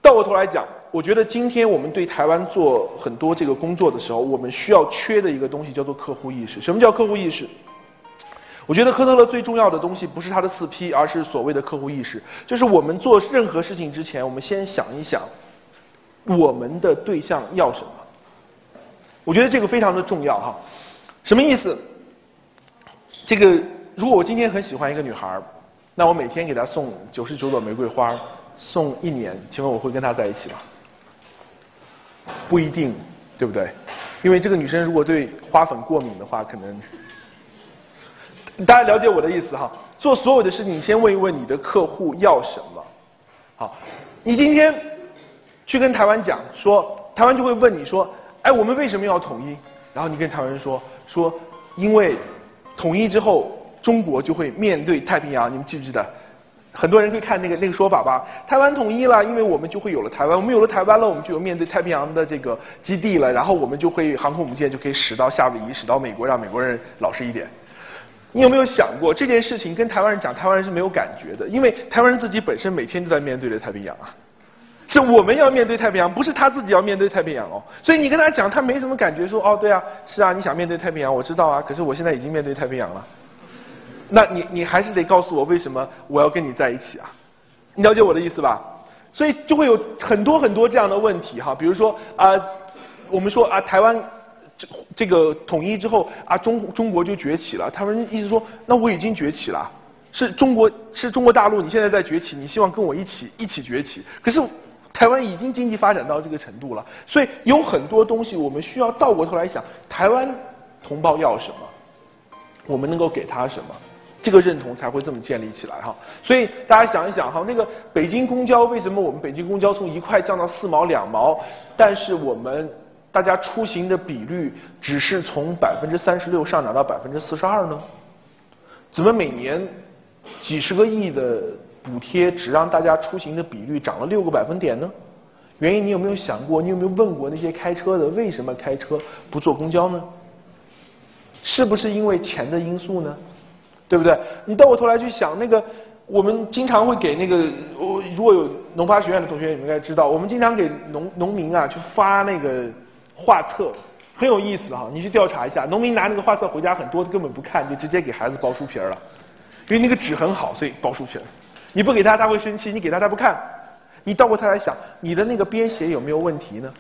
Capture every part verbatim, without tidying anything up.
倒过头来讲，我觉得今天我们对台湾做很多这个工作的时候，我们需要缺的一个东西叫做客户意识。什么叫客户意识？我觉得科特勒最重要的东西不是他的四 P， 而是所谓的客户意识。就是我们做任何事情之前，我们先想一想，我们的对象要什么。我觉得这个非常的重要哈。什么意思？这个如果我今天很喜欢一个女孩，那我每天给她送九十九朵玫瑰花，送一年，请问我会跟她在一起吗？不一定，对不对？因为这个女生如果对花粉过敏的话，可能大家了解我的意思哈。做所有的事情，你先问一问你的客户要什么。好，你今天去跟台湾讲说，台湾就会问你说，哎，我们为什么要统一？然后你跟台湾人说说，因为统一之后，中国就会面对太平洋。你们记不记得？很多人会看那个那个说法吧？台湾统一了，因为我们就会有了台湾，我们有了台湾了，我们就有面对太平洋的这个基地了，然后我们就会航空母舰就可以驶到夏威夷，驶到美国，让美国人老实一点。你有没有想过这件事情跟台湾人讲，台湾人是没有感觉的，因为台湾人自己本身每天都在面对着太平洋啊。是我们要面对太平洋，不是他自己要面对太平洋哦。所以你跟他讲，他没什么感觉，说哦对啊，是啊，你想面对太平洋，我知道啊，可是我现在已经面对太平洋了。那你你还是得告诉我为什么我要跟你在一起啊？你了解我的意思吧？所以就会有很多很多这样的问题哈，比如说啊、呃，我们说啊，台湾这这个统一之后啊，中中国就崛起了。台湾人意思说，那我已经崛起了，是中国是中国大陆，你现在在崛起，你希望跟我一起一起崛起，可是台湾已经经济发展到这个程度了，所以有很多东西我们需要倒过头来想，台湾同胞要什么，我们能够给他什么。这个认同才会这么建立起来哈，所以大家想一想哈，那个北京公交为什么我们北京公交从一块降到四毛两毛，但是我们大家出行的比率只是从百分之三十六上涨到百分之四十二呢？怎么每年几十个亿的补贴只让大家出行的比率涨了六个百分点呢？原因你有没有想过？你有没有问过那些开车的为什么开车不坐公交呢？是不是因为钱的因素呢？对不对？你倒过头来去想，那个我们经常会给那个，如果有农发学院的同学，你们应该知道，我们经常给农农民啊去发那个画册，很有意思哈。你去调查一下，农民拿那个画册回家，很多根本不看，就直接给孩子包书皮了，因为那个纸很好，所以包书皮。你不给他，他会生气；你给他，他不看。你倒过头来想，你的那个编写有没有问题呢？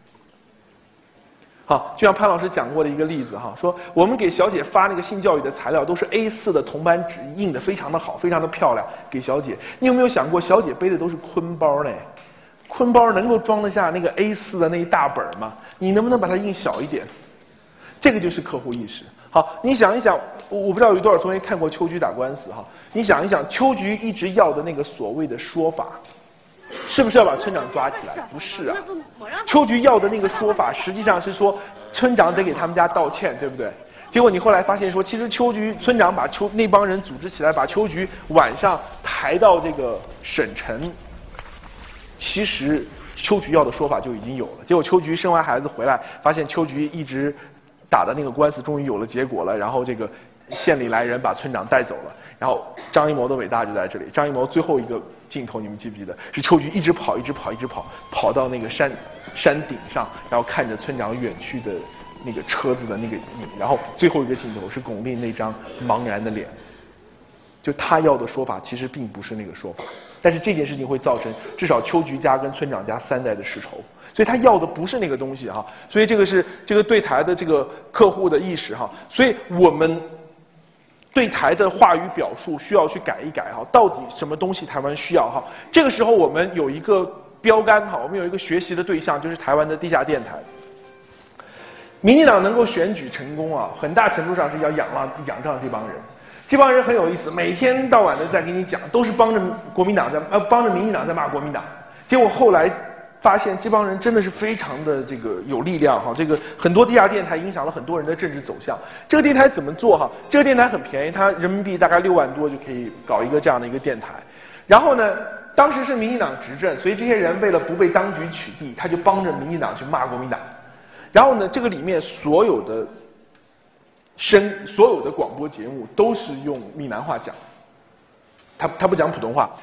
好，就像潘老师讲过的一个例子哈，说我们给小姐发那个性教育的材料都是 A 四 的铜版纸，印的非常的好，非常的漂亮，给小姐。你有没有想过，小姐背的都是坤包嘞？坤包能够装得下那个 A 四 的那一大本吗？你能不能把它印小一点？这个就是客户意识。好，你想一想，我不知道有多少同学看过秋菊打官司哈，你想一想，秋菊一直要的那个所谓的说法。是不是要把村长抓起来？不是啊，秋菊要的那个说法实际上是说村长得给他们家道歉，对不对？结果你后来发现说，其实秋菊村长把秋那帮人组织起来，把秋菊晚上抬到这个省城，其实秋菊要的说法就已经有了。结果秋菊生完孩子回来，发现秋菊一直打的那个官司终于有了结果了，然后这个县里来人把村长带走了。然后张艺谋的伟大就在这里，张艺谋最后一个镜头你们记不记得？是秋菊一直跑，一直跑，一直跑，跑到那个山山顶上，然后看着村长远去的那个车子的那个影，然后最后一个镜头是巩俐那张茫然的脸。就他要的说法其实并不是那个说法，但是这件事情会造成至少秋菊家跟村长家三代的世仇，所以他要的不是那个东西哈。所以这个是这个对台的这个客户的意识哈。所以我们对台的话语表述需要去改一改哈，到底什么东西台湾需要哈？这个时候我们有一个标杆哈，我们有一个学习的对象，就是台湾的地下电台。民进党能够选举成功啊，很大程度上是要仰望仰仗这帮人。这帮人很有意思，每天到晚的在跟你讲，都是帮着国民党在呃帮着民进党在骂国民党。结果后来发现这帮人真的是非常的这个有力量哈，这个很多地下电台影响了很多人的政治走向。这个电台怎么做哈？这个电台很便宜，它人民币大概六万多就可以搞一个这样的一个电台。然后呢，当时是民进党执政，所以这些人为了不被当局取缔，他就帮着民进党去骂国民党。然后呢，这个里面所有的声所有的广播节目都是用闽南话讲，他他不讲普通话。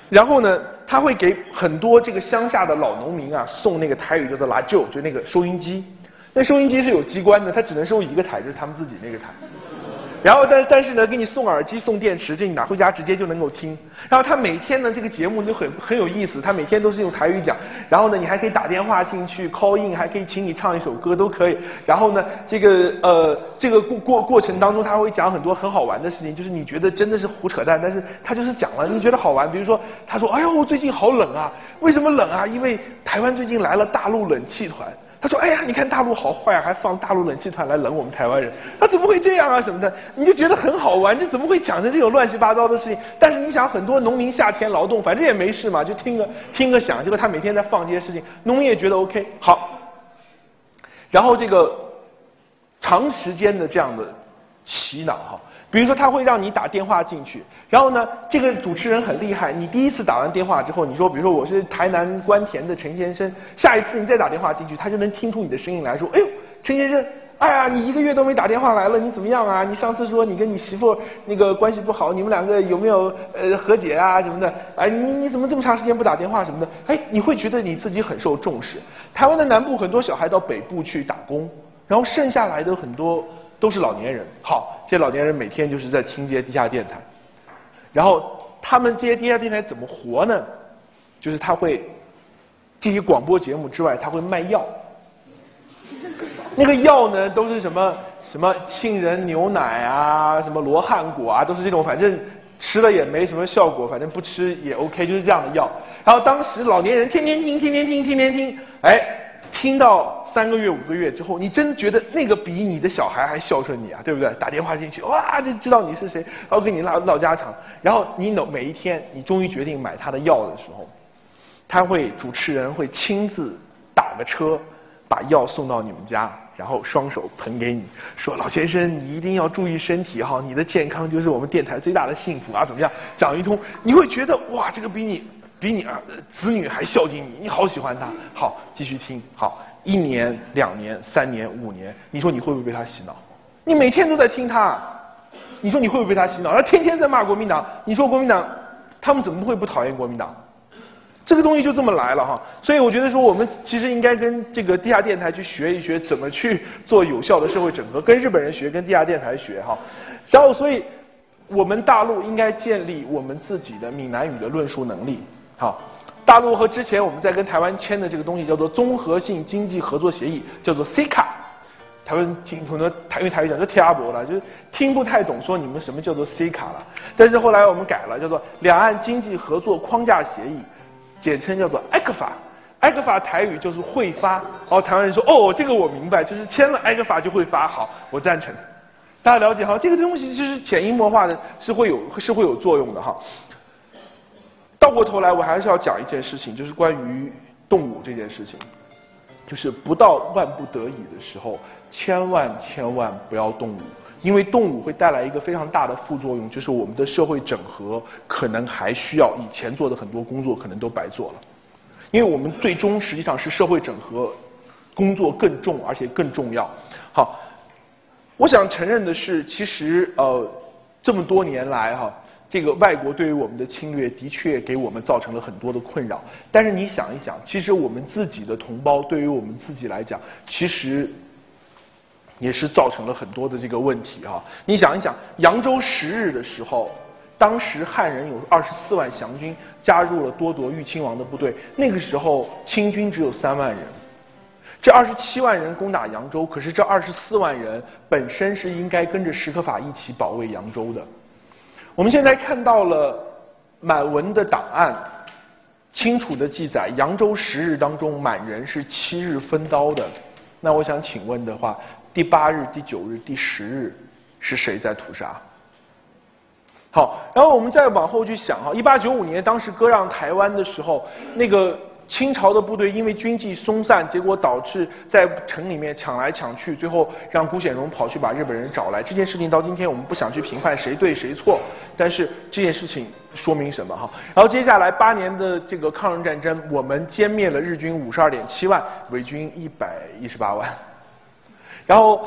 然后呢，他会给很多这个乡下的老农民啊送那个台语叫做拉旧，就那个收音机。那收音机是有机关的，它只能收一个台，就是他们自己那个台。然后但但是呢，给你送耳机、送电池，就你拿回家直接就能够听。然后他每天呢，这个节目就很很有意思，他每天都是用台语讲。然后呢，你还可以打电话进去 call in， 还可以请你唱一首歌都可以。然后呢，这个呃这个过过过程当中，他会讲很多很好玩的事情，就是你觉得真的是胡扯淡，但是他就是讲了，你觉得好玩。比如说，他说：“哎呦，最近好冷啊，为什么冷啊？因为台湾最近来了大陆冷气团。”他说：“哎呀，你看大陆好坏啊，还放大陆冷气团来冷我们台湾人，他怎么会这样啊什么的？你就觉得很好玩，这怎么会讲成这种乱七八糟的事情？但是你想，很多农民夏天劳动，反正也没事嘛，就听个听个响。结果他每天在放这些事情，农民也觉得 OK 好。然后这个长时间的这样的洗脑哈。”比如说，他会让你打电话进去，然后呢，这个主持人很厉害。你第一次打完电话之后，你说，比如说我是台南关田的陈先生，下一次你再打电话进去，他就能听出你的声音来说，哎呦，陈先生，哎呀，你一个月都没打电话来了，你怎么样啊？你上次说你跟你媳妇那个关系不好，你们两个有没有呃和解啊什么的？哎，你你怎么这么长时间不打电话什么的？哎，你会觉得你自己很受重视。台湾的南部很多小孩到北部去打工，然后剩下来的很多都是老年人。好。这些老年人每天就是在听这些地下电台，然后他们这些地下电台怎么活呢？就是他会这些广播节目之外，他会卖药。那个药呢，都是什么什么杏仁牛奶啊，什么罗汉果啊，都是这种，反正吃了也没什么效果，反正不吃也 OK， 就是这样的药。然后当时老年人天天听，天天听，天天听，哎。听到三个月、五个月之后，你真觉得那个比你的小孩还孝顺你啊，对不对？打电话进去，哇，就知道你是谁，然后跟你唠唠家常。然后你每一天，你终于决定买他的药的时候，他会主持人会亲自打个车，把药送到你们家，然后双手捧给你，说老先生，你一定要注意身体哈，你的健康就是我们电台最大的幸福啊，怎么样？讲一通，你会觉得哇，这个比你。比你啊子女还孝敬你，你好喜欢他。好，继续听。好，一年、两年、三年、五年，你说你会不会被他洗脑？你每天都在听他，你说你会不会被他洗脑？然后天天在骂国民党，你说国民党他们怎么会不讨厌国民党？这个东西就这么来了哈。所以我觉得说，我们其实应该跟这个地下电台去学一学，怎么去做有效的社会整合，跟日本人学，跟地下电台学哈。然后，所以我们大陆应该建立我们自己的闽南语的论述能力。好，大陆和之前我们在跟台湾签的这个东西叫做综合性经济合作协议，叫做 C 卡。台湾听很多台因为台语讲就听阿伯了，就是听不太懂说你们什么叫做 C 卡了。但是后来我们改了，叫做两岸经济合作框架协议，简称叫做 E C F A。E C F A 台语就是会发。哦，台湾人说哦，这个我明白，就是签了 E C F A 就会发。好，我赞成。大家了解哈，这个东西其实潜移默化的是会有是会有作用的哈。倒过头来，我还是要讲一件事情，就是关于动武这件事情，就是不到万不得已的时候，千万千万不要动武，因为动武会带来一个非常大的副作用，就是我们的社会整合可能还需要以前做的很多工作可能都白做了，因为我们最终实际上是社会整合工作更重而且更重要。好，我想承认的是，其实呃这么多年来哈。这个外国对于我们的侵略的确给我们造成了很多的困扰，但是你想一想，其实我们自己的同胞对于我们自己来讲，其实也是造成了很多的这个问题啊。你想一想，扬州十日的时候，当时汉人有二十四万降军加入了多铎豫亲王的部队，那个时候清军只有三万人，这二十七万人攻打扬州，可是这二十四万人本身是应该跟着史可法一起保卫扬州的。我们现在看到了满文的档案，清楚的记载，扬州十日当中，满人是七日分刀的。那我想请问的话，第八日、第九日、第十日是谁在屠杀？好，然后我们再往后去想哈，一八九五年当时割让台湾的时候，那个清朝的部队因为军纪松散，结果导致在城里面抢来抢去，最后让辜显荣跑去把日本人找来。这件事情到今天我们不想去评判谁对谁错，但是这件事情说明什么哈？然后接下来八年的这个抗日战争，我们歼灭了日军五十二点七万，伪军一百一十八万。然后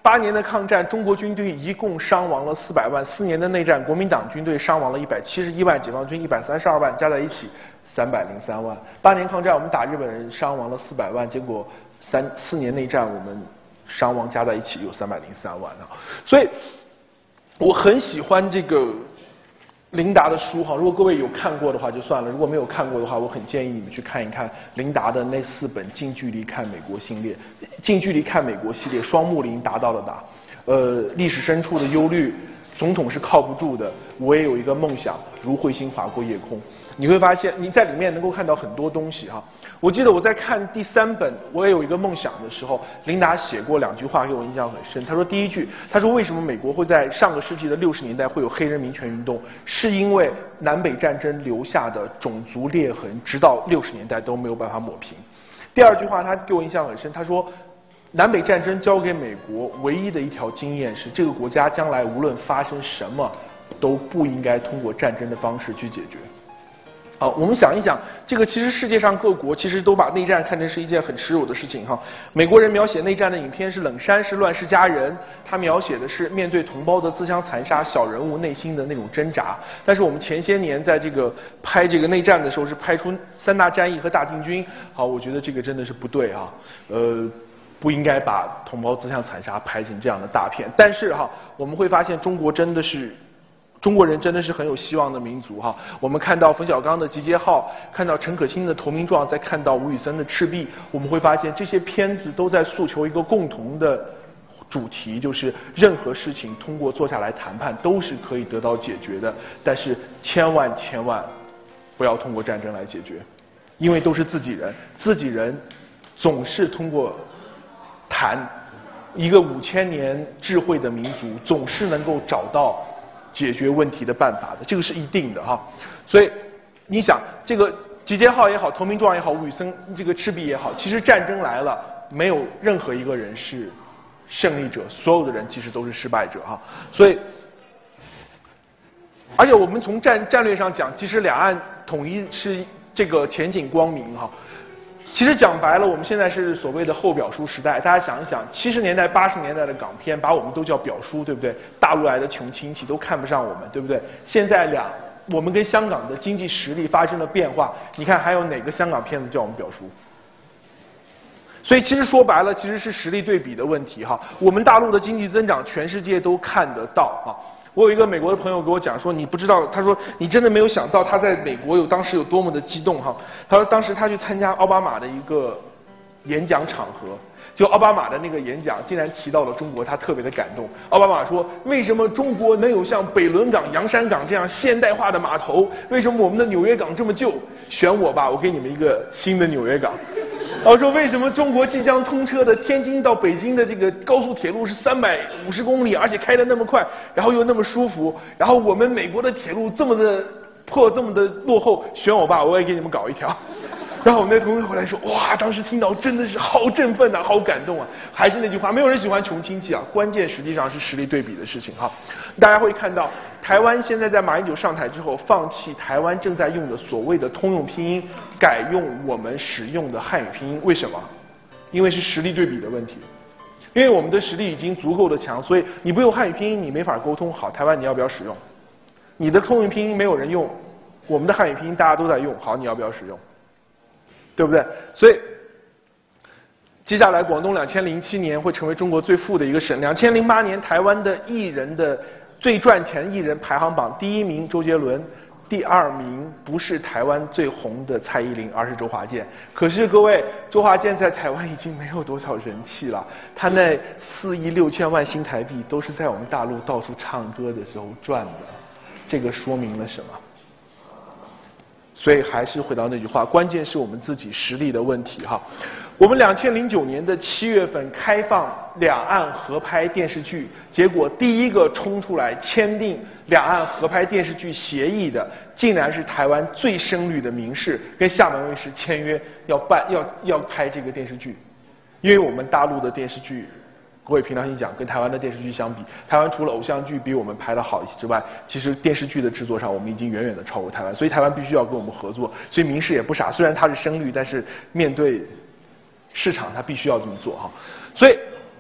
八年的抗战，中国军队一共伤亡了四百万；四年的内战，国民党军队伤亡了一百七十一万，解放军一百三十二万，加在一起三百零三万。八年抗战，我们打日本人伤亡了四百万，结果三四年内战，我们伤亡加在一起有三百零三万啊。所以我很喜欢这个琳达的书哈，如果各位有看过的话就算了，如果没有看过的话，我很建议你们去看一看琳达的那四本近距离看美国系列，近距离看美国系列，双木林达到了达，呃，历史深处的忧虑，总统是靠不住的，我也有一个梦想，如彗星划过夜空。你会发现你在里面能够看到很多东西哈。我记得我在看第三本我也有一个梦想的时候，琳达写过两句话给我印象很深。他说第一句，他说为什么美国会在上个世纪的六十年代会有黑人民权运动，是因为南北战争留下的种族裂痕，直到六十年代都没有办法抹平。第二句话他给我印象很深，他说南北战争教给美国唯一的一条经验是，这个国家将来无论发生什么都不应该通过战争的方式去解决。好，我们想一想，这个其实世界上各国其实都把内战看成是一件很耻辱的事情哈。美国人描写内战的影片是冷山，是乱世佳人，他描写的是面对同胞的自相残杀，小人物内心的那种挣扎。但是我们前些年在这个拍这个内战的时候，是拍出三大战役和大进军，好，我觉得这个真的是不对哈，呃。不应该把同胞自相残杀拍成这样的大片。但是哈，我们会发现中国真的是。中国人真的是很有希望的民族哈！我们看到冯小刚的《集结号》，看到陈可辛的《投名状》，再看到吴宇森的《赤壁》，我们会发现这些片子都在诉求一个共同的主题，就是任何事情通过坐下来谈判都是可以得到解决的，但是千万千万不要通过战争来解决，因为都是自己人，自己人总是通过谈，一个五千年智慧的民族总是能够找到解决问题的办法的，这个是一定的哈。所以你想，这个集结号也好，投名状也好，吴宇森这个赤壁也好，其实战争来了，没有任何一个人是胜利者，所有的人其实都是失败者哈。所以，而且我们从战战略上讲，其实两岸统一是这个前景光明哈。其实讲白了，我们现在是所谓的后表叔时代。大家想一想，七十年代、八十年代的港片，把我们都叫表叔，对不对？大陆来的穷亲戚都看不上我们，对不对？现在两，我们跟香港的经济实力发生了变化，你看还有哪个香港片子叫我们表叔？所以其实说白了，其实是实力对比的问题哈。我们大陆的经济增长，全世界都看得到哈。我有一个美国的朋友给我讲说，你不知道，他说你真的没有想到他在美国有当时有多么的激动哈。他说当时他去参加奥巴马的一个演讲场合，就奥巴马的那个演讲竟然提到了中国，他特别的感动。奥巴马说，为什么中国能有像北仑港、洋山港这样现代化的码头？为什么我们的纽约港这么旧？选我吧，我给你们一个新的纽约港。然后说为什么中国即将通车的天津到北京的这个高速铁路是三百五十公里，而且开得那么快，然后又那么舒服，然后我们美国的铁路这么的破，这么的落后，选我吧，我也给你们搞一条。然后我那同事回来说，哇，当时听到真的是好振奋呐、啊，好感动啊！还是那句话，没有人喜欢穷亲戚啊，关键实际上是实力对比的事情哈。大家会看到，台湾现在在马英九上台之后，放弃台湾正在用的所谓的通用拼音，改用我们使用的汉语拼音。为什么？因为是实力对比的问题。因为我们的实力已经足够的强，所以你不用汉语拼音，你没法沟通。好，台湾你要不要使用？你的通用拼音没有人用，我们的汉语拼音大家都在用，好，你要不要使用？对不对？所以接下来广东两千零七年会成为中国最富的一个省。两千零八年台湾的艺人的最赚钱艺人排行榜第一名周杰伦，第二名不是台湾最红的蔡依林，而是周华健。可是各位，周华健在台湾已经没有多少人气了，他那四亿六千万新台币都是在我们大陆到处唱歌的时候赚的，这个说明了什么？所以还是回到那句话，关键是我们自己实力的问题哈。我们两千零九年的七月份开放两岸合拍电视剧，结果第一个冲出来签订两岸合拍电视剧协议的，竟然是台湾最深绿的民视跟厦门卫视签约要办要要拍这个电视剧，因为我们大陆的电视剧。各位平常心讲，跟台湾的电视剧相比，台湾除了偶像剧比我们拍得好一些之外，其实电视剧的制作上我们已经远远的超过台湾，所以台湾必须要跟我们合作。所以民视也不傻，虽然它是深绿，但是面对市场它必须要这么做哈。所以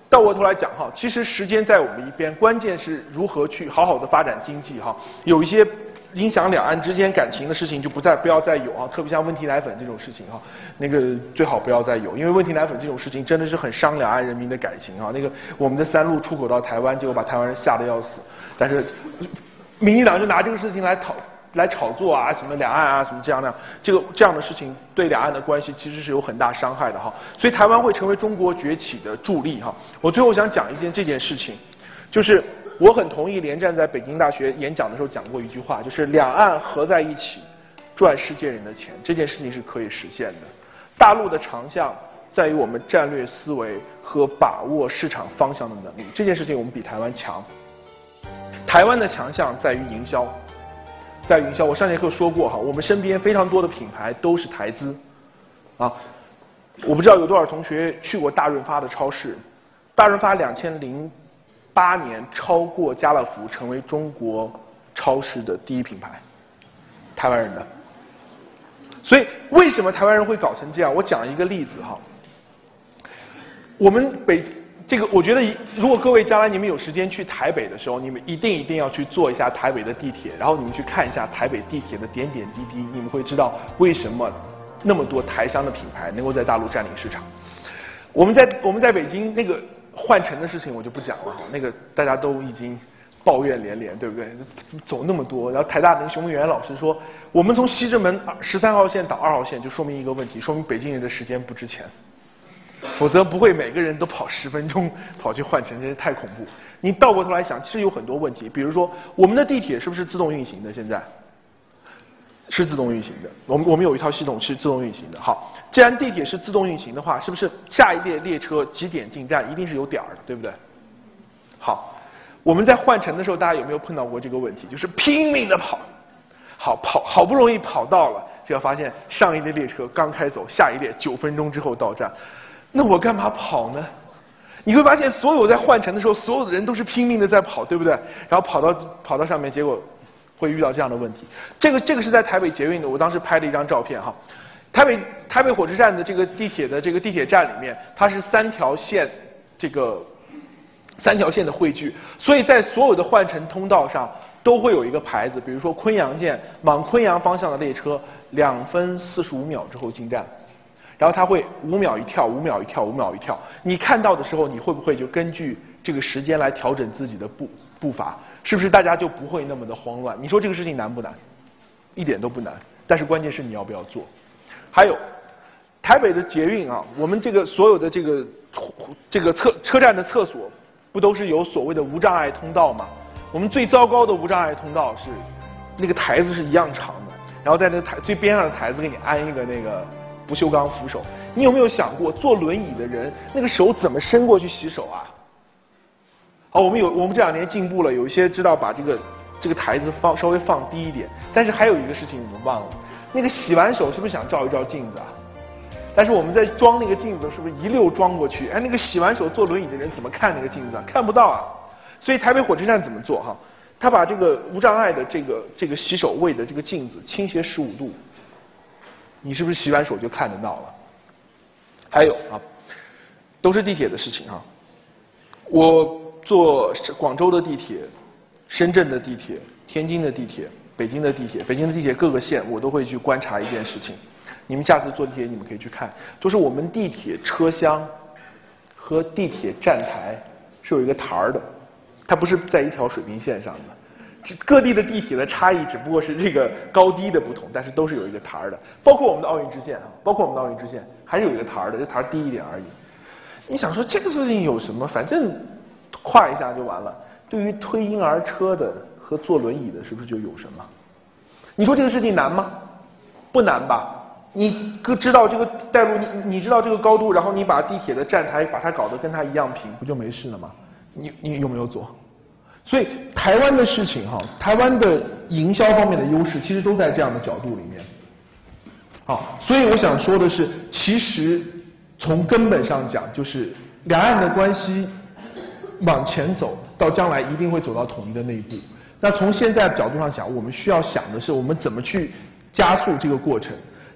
倒过头来讲哈，其实时间在我们一边，关键是如何去好好的发展经济哈。有一些影响两岸之间感情的事情就不再不要再有啊，特别像问题奶粉这种事情哈，那个最好不要再有，因为问题奶粉这种事情真的是很伤两岸人民的感情啊。那个我们的三鹿出口到台湾，结果把台湾人吓得要死，但是民进党就拿这个事情来讨。来炒作啊，什么两岸啊，什么这样那样，这个这样的事情对两岸的关系其实是有很大伤害的哈。所以台湾会成为中国崛起的助力哈。我最后想讲一件这件事情，就是我很同意连战在北京大学演讲的时候讲过一句话，就是两岸合在一起赚世界人的钱，这件事情是可以实现的。大陆的长项在于我们战略思维和把握市场方向的能力，这件事情我们比台湾强。台湾的强项在于营销。在营销，我上节课说过哈，我们身边非常多的品牌都是台资，啊，我不知道有多少同学去过大润发的超市，大润发两千零八年超过家乐福，成为中国超市的第一品牌，台湾人的。所以为什么台湾人会搞成这样？我讲一个例子哈，我们北这个，我觉得如果各位将来你们有时间去台北的时候，你们一定一定要去坐一下台北的地铁，然后你们去看一下台北地铁的点点滴滴，你们会知道为什么那么多台商的品牌能够在大陆占领市场。我们在我们在北京那个换乘的事情我就不讲了哈，那个大家都已经抱怨连连，对不对？走那么多，然后台大那个熊明元老师说，我们从西直门十三号线到二号线，就说明一个问题，说明北京人的时间不值钱。否则不会每个人都跑十分钟跑去换乘，真是太恐怖。你倒过头来想，其实有很多问题，比如说我们的地铁是不是自动运行的？现在是自动运行的，我们我们有一套系统是自动运行的。好，既然地铁是自动运行的话，是不是下一列列车几点进站一定是有点儿的，对不对？好，我们在换乘的时候，大家有没有碰到过这个问题？就是拼命的跑，好跑好不容易跑到了，结果发现上一列列车刚开走，下一列九分钟之后到站。那我干嘛跑呢？你会发现，所有在换乘的时候，所有的人都是拼命的在跑，对不对？然后跑到跑到上面，结果会遇到这样的问题。这个这个是在台北捷运的，我当时拍了一张照片哈。台北台北火车站的这个地铁的这个地铁站里面，它是三条线这个三条线的汇聚，所以在所有的换乘通道上都会有一个牌子，比如说昆阳线往昆阳方向的列车两分四十五秒之后进站。然后它会五秒一跳，五秒一跳，五秒一跳。你看到的时候，你会不会就根据这个时间来调整自己的步步伐？是不是大家就不会那么的慌乱？你说这个事情难不难？一点都不难。但是关键是你要不要做。还有，台北的捷运啊，我们这个所有的这个这个车车站的厕所，不都是有所谓的无障碍通道吗？我们最糟糕的无障碍通道是，那个台子是一样长的，然后在那个台最边上的台子给你安一个那个。不锈钢扶手，你有没有想过坐轮椅的人那个手怎么伸过去洗手啊？好，我们有我们这两年进步了，有一些知道把这个这个台子放稍微放低一点，但是还有一个事情我们忘了，那个洗完手是不是想照一照镜子啊？但是我们在装那个镜子是不是一溜装过去？哎，那个洗完手坐轮椅的人怎么看那个镜子啊？看不到啊。所以台北火车站怎么做哈？他把这个无障碍的这个这个洗手位的这个镜子倾斜十五度。你是不是洗完手就看得到了？还有啊，都是地铁的事情哈。我坐广州的地铁、深圳的地铁、天津的地铁、北京的地铁，北京的地铁各个线我都会去观察一件事情。你们下次坐地铁你们可以去看，就是我们地铁车厢和地铁站台是有一个台儿的，它不是在一条水平线上的。各地的地铁的差异只不过是这个高低的不同，但是都是有一个台儿的。包括我们的奥运支线啊，包括我们的奥运支线还是有一个台儿的，这台儿低一点而已。你想说这个事情有什么？反正跨一下就完了。对于推婴儿车的和坐轮椅的，是不是就有什么？你说这个事情难吗？不难吧？你知道这个带路，你你知道这个高度，然后你把地铁的站台把它搞得跟它一样平，不就没事了吗？你你有没有做？所以台湾的事情哈，台湾的营销方面的优势其实都在这样的角度里面。好，所以我想说的是，其实从根本上讲，就是两岸的关系往前走，到将来一定会走到统一的那一步。那从现在的角度上讲，我们需要想的是，我们怎么去加速这个过程。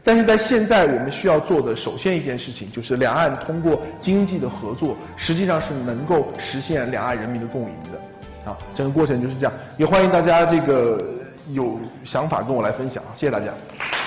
但是在现在我们需要做的，首先一件事情就是两岸通过经济的合作，实际上是能够实现两岸人民的共赢的。啊，整个过程就是这样。也欢迎大家这个有想法跟我来分享，谢谢大家。